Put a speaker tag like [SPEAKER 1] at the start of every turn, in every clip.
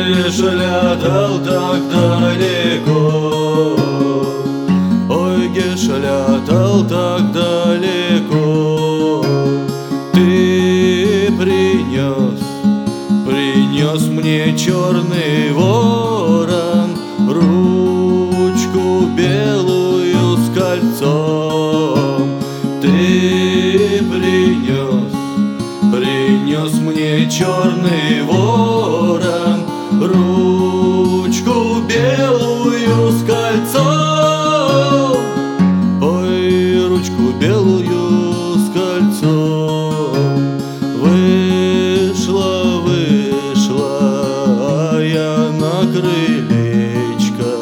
[SPEAKER 1] летал так далеко, ой, летал так далеко. Ты принес мне черный ворон, ручку белую с кольцом. Ты принес мне черный ворон, ручку белую с кольцом. Ой, ручку белую с кольцом. Вышла я на крылечко,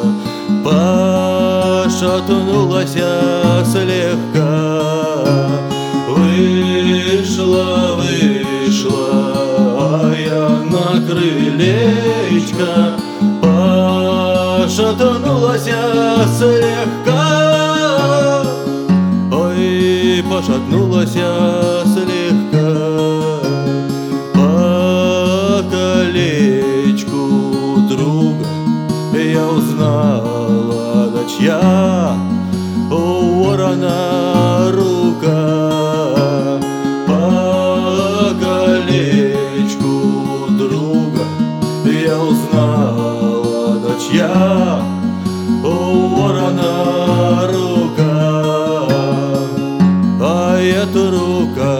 [SPEAKER 1] пошатнулась слегка. Вышла я на крылечко, пошатнулась слегка. Ой, пошатнулась слегка. По колечку друга я узнала, да чья у ворона рука. По колечку друга я узнала, да чья у ворона рука. А эта рука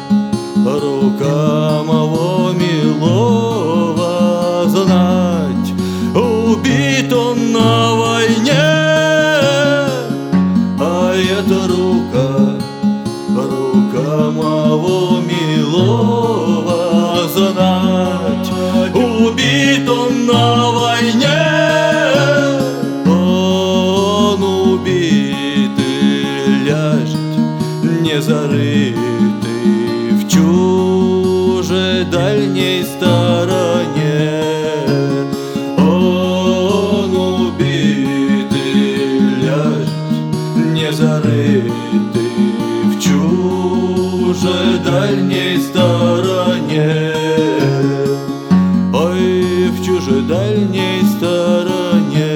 [SPEAKER 1] моего милого, знать, убит он на войне. А эта рука моего милого, знать, убит он на войне. Он убит и ляжет незарытый в чужой дальней стороне. Он убит и ляжет незарытый в чужой дальней стороне. Ой, в чужой дальней стороне.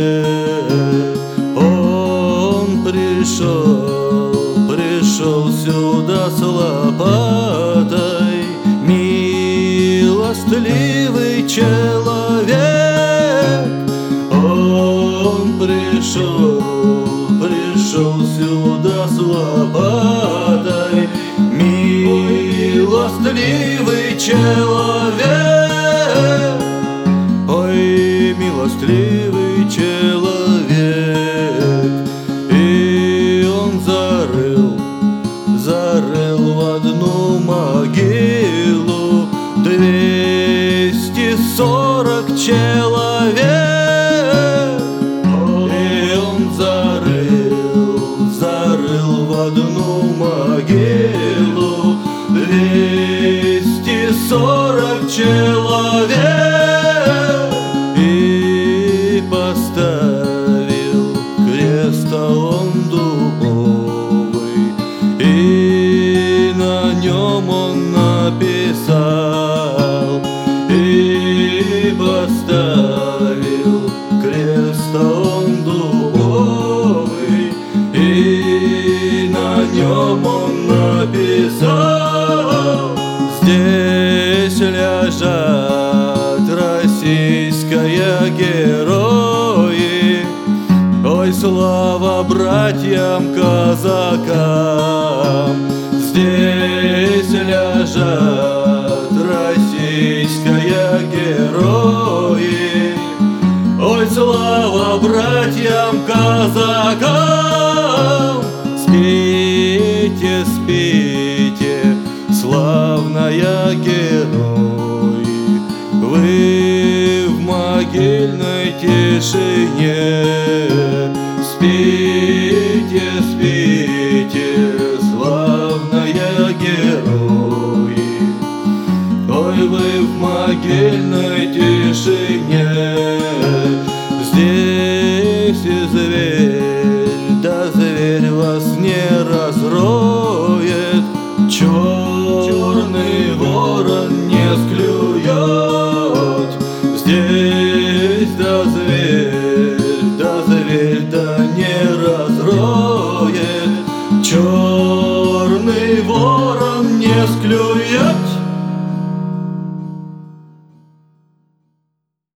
[SPEAKER 1] Он пришел сюда с лопатой, милостливый человек. Он пришел сюда с лопатой, милостливый человек. Ой, милостливый человек. И он зарыл в одну могилу 240 человек. И он зарыл в одну могилу 240 человек. И поставил крест он дубовый, и на нем он написал. И поставил крест он дубовый, и на нем он написал. Здесь лежат российские герои, ой, слава братьям казакам. Здесь лежат российские герои, ой, слава братьям казакам. Спите, спите, славная герои, вы в могильной тишине. Спите, спите, славная герои, ой, вы в могильной тишине.